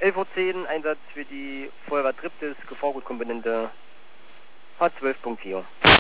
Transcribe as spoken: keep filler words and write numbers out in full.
elf Uhr zehn, Einsatz für die Feuerwehr Triptis, Gefahrgutkomponente H zwölf Punkt vier.